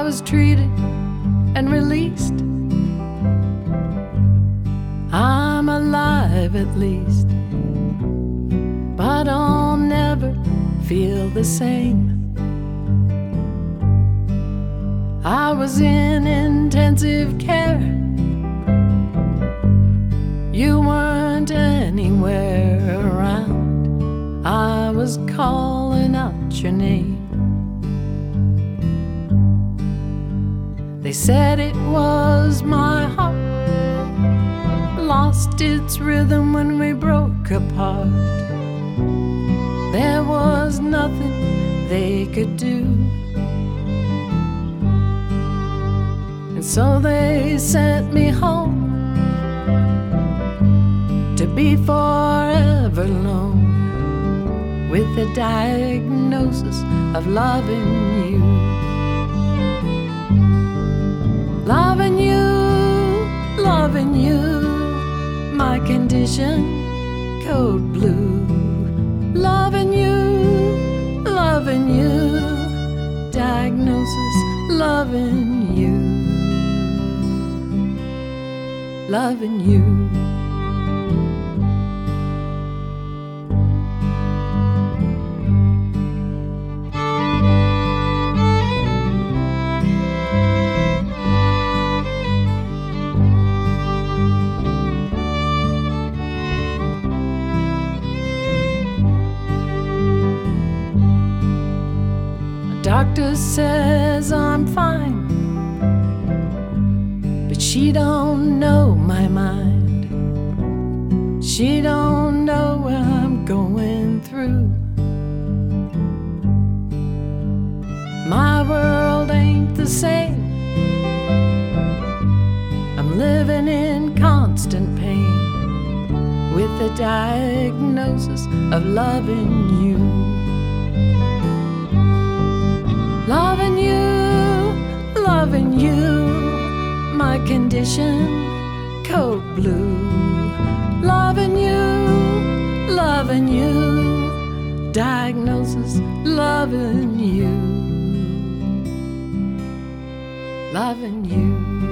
was treated and released. I'm alive at least, but I'll never feel the same. I was in intensive care. You weren't anywhere around. I was calling out your name. They said it was my heart, lost its rhythm when we broke apart. There was nothing they could do, and so they sent me home to be forever alone with the diagnosis of loving you. Loving you, loving you, my condition, code blue. Loving you, diagnosis, loving you. Loving you. Doctor says I'm fine, but she don't know my mind. She don't know what I'm going through. My world ain't the same. I'm living in constant pain with the diagnosis of loving you. Loving you, my condition, code blue. Loving you, diagnosis, loving you. Loving you.